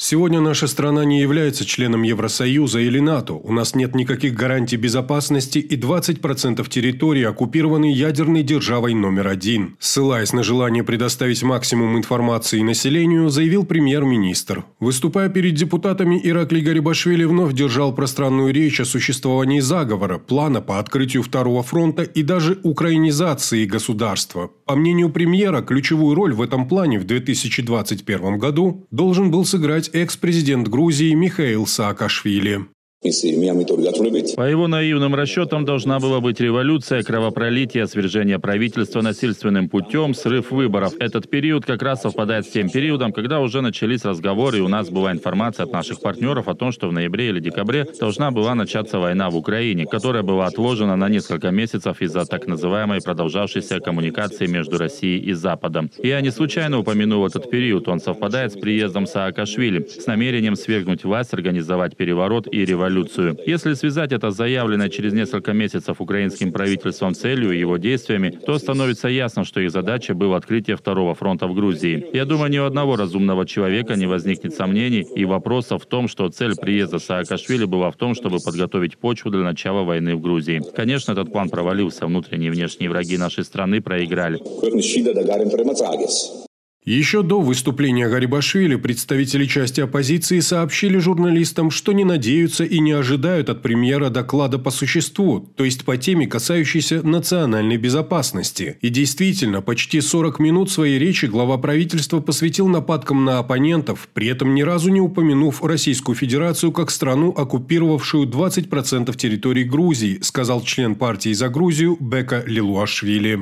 Сегодня наша страна не является членом Евросоюза или НАТО. У нас нет никаких гарантий безопасности, и 20% территории оккупированы ядерной державой номер один. Ссылаясь на желание предоставить максимум информации населению, заявил премьер-министр. Выступая перед депутатами, Ираклий Гарибашвили вновь держал пространную речь о существовании заговора, плана по открытию второго фронта и даже украинизации государства. По мнению премьера, ключевую роль в этом плане в 2021 году должен был сыграть экс-президент Грузии Михаил Саакашвили. По его наивным расчетам должна была быть революция, кровопролитие, свержение правительства насильственным путем, срыв выборов. Этот период как раз совпадает с тем периодом, когда уже начались разговоры, и у нас была информация от наших партнеров о том, что в ноябре или декабре должна была начаться война в Украине, которая была отложена на несколько месяцев из-за так называемой продолжавшейся коммуникации между Россией и Западом. Я не случайно упомянул этот период, он совпадает с приездом Саакашвили, с намерением свергнуть власть, организовать переворот и революцию. Если связать это с заявленной через несколько месяцев украинским правительством целью и его действиями, то становится ясно, что их задача была открытие второго фронта в Грузии. Я думаю, ни у одного разумного человека не возникнет сомнений и вопросов в том, что цель приезда Саакашвили была в том, чтобы подготовить почву для начала войны в Грузии. Конечно, этот план провалился, внутренние и внешние враги нашей страны проиграли. Еще до выступления Гарибашвили представители части оппозиции сообщили журналистам, что не надеются и не ожидают от премьера доклада по существу, то есть по теме, касающейся национальной безопасности. И действительно, почти 40 минут своей речи глава правительства посвятил нападкам на оппонентов, при этом ни разу не упомянув Российскую Федерацию как страну, оккупировавшую 20% территории Грузии, сказал член партии «За Грузию» Бека Лилуашвили.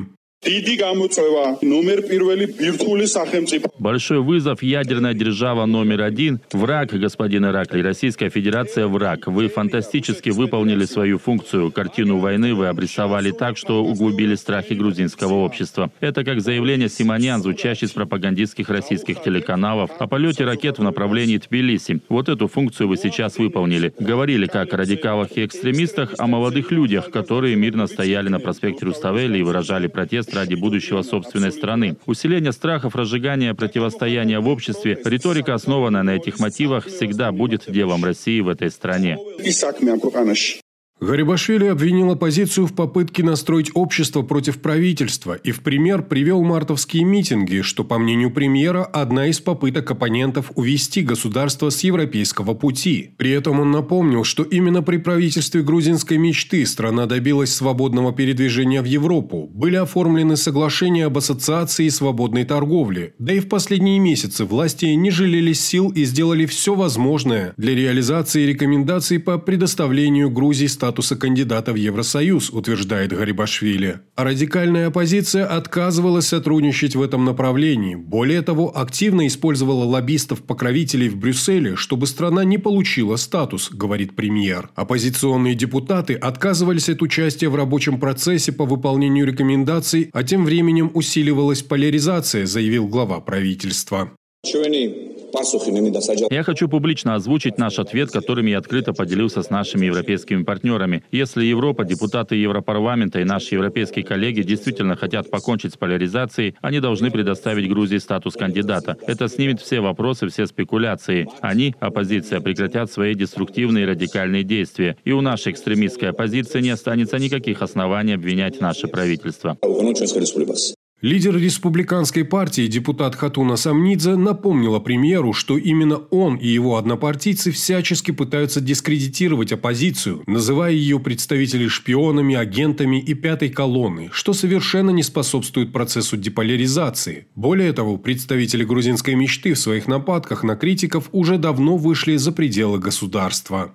Большой вызов, ядерная держава номер один. Враг, господин Ираклий, Российская Федерация враг. Вы фантастически выполнили свою функцию. Картину войны вы обрисовали так, что углубили страхи грузинского общества. Это как заявление Симонян, звучащее с пропагандистских российских телеканалов, о полете ракет в направлении Тбилиси. Вот эту функцию вы сейчас выполнили. Говорили как о радикалах и экстремистах, о молодых людях, которые мирно стояли на проспекте Руставели и выражали протест ради будущего собственной страны. Усиление страхов, разжигание противостояния в обществе, риторика, основанная на этих мотивах, всегда будет делом России в этой стране. Гарибашвили обвинил оппозицию в попытке настроить общество против правительства и в пример привел мартовские митинги, что, по мнению премьера, одна из попыток оппонентов увести государство с европейского пути. При этом он напомнил, что именно при правительстве грузинской мечты страна добилась свободного передвижения в Европу, были оформлены соглашения об ассоциации и свободной торговле, да и в последние месяцы власти не жалели сил и сделали все возможное для реализации рекомендаций по предоставлению Грузии статуса кандидата в Евросоюз, утверждает Гарибашвили. А радикальная оппозиция отказывалась сотрудничать в этом направлении. Более того, активно использовала лоббистов-покровителей в Брюсселе, чтобы страна не получила статус, говорит премьер. Оппозиционные депутаты отказывались от участия в рабочем процессе по выполнению рекомендаций, а тем временем усиливалась поляризация, заявил глава правительства. Я хочу публично озвучить наш ответ, которым я открыто поделился с нашими европейскими партнерами. Если Европа, депутаты Европарламента и наши европейские коллеги действительно хотят покончить с поляризацией, они должны предоставить Грузии статус кандидата. Это снимет все вопросы, все спекуляции. Они, оппозиция, прекратят свои деструктивные и радикальные действия. И у нашей экстремистской оппозиции не останется никаких оснований обвинять наше правительство. Лидер республиканской партии, депутат Хатуна Самнидзе, напомнила премьеру, что именно он и его однопартийцы всячески пытаются дискредитировать оппозицию, называя ее представителей шпионами, агентами и пятой колонной, что совершенно не способствует процессу деполяризации. Более того, представители грузинской мечты в своих нападках на критиков уже давно вышли за пределы государства.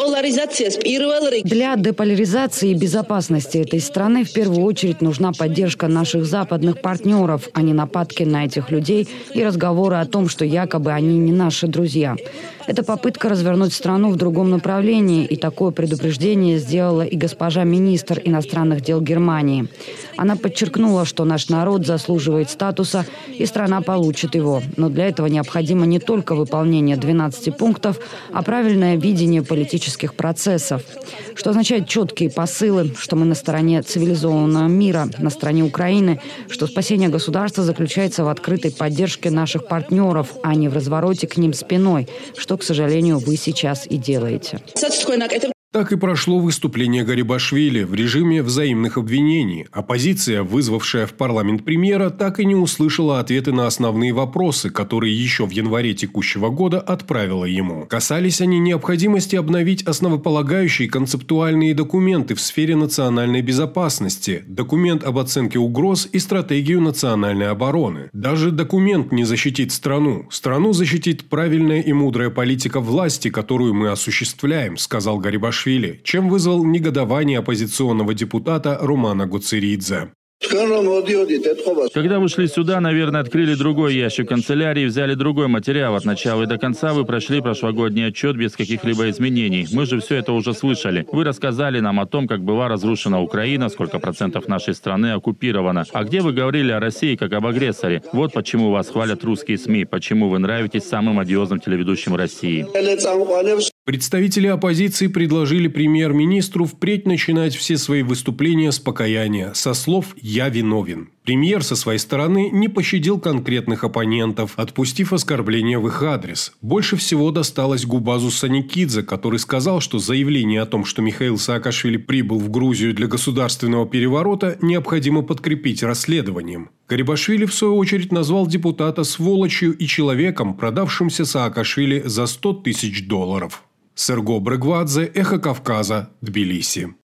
Для деполяризации и безопасности этой страны в первую очередь нужна поддержка наших западных партнеров, а не нападки на этих людей и разговоры о том, что якобы они не наши друзья. Это попытка развернуть страну в другом направлении, и такое предупреждение сделала и госпожа министр иностранных дел Германии. Она подчеркнула, что наш народ заслуживает статуса, и страна получит его. Но для этого необходимо не только выполнение 12 пунктов, а правильное видение политических процессов. Что означает четкие посылы, что мы на стороне цивилизованного мира, на стороне Украины, что спасение государства заключается в открытой поддержке наших партнеров, а не в развороте к ним спиной, что, к сожалению, вы сейчас и делаете. Так и прошло выступление Гарибашвили в режиме взаимных обвинений. Оппозиция, вызвавшая в парламент премьера, так и не услышала ответы на основные вопросы, которые еще в январе текущего года отправила ему. Касались они необходимости обновить основополагающие концептуальные документы в сфере национальной безопасности, документ об оценке угроз и стратегию национальной обороны. Даже документ не защитит страну. Страну защитит правильная и мудрая политика власти, которую мы осуществляем, сказал Гарибашвили, чем вызвал негодование оппозиционного депутата Румана Гуцеридзе. Когда вы шли сюда, наверное, открыли другой ящик канцелярии, взяли другой материал от начала и до конца, вы прошли прошлогодний отчет без каких-либо изменений. Мы же все это уже слышали. Вы рассказали нам о том, как была разрушена Украина, сколько процентов нашей страны оккупировано. А где вы говорили о России как об агрессоре? Вот почему вас хвалят русские СМИ, почему вы нравитесь самым одиозным телеведущим России. Представители оппозиции предложили премьер-министру впредь начинать все свои выступления с покаяния, со слов «я виновен». Премьер со своей стороны не пощадил конкретных оппонентов, отпустив оскорбления в их адрес. Больше всего досталось Губазу Саникидзе, который сказал, что заявление о том, что Михаил Саакашвили прибыл в Грузию для государственного переворота, необходимо подкрепить расследованием. Гарибашвили, в свою очередь, назвал депутата сволочью и человеком, продавшимся Саакашвили за $100 000. Серго Брегвадзе, Эхо Кавказа, Тбилиси.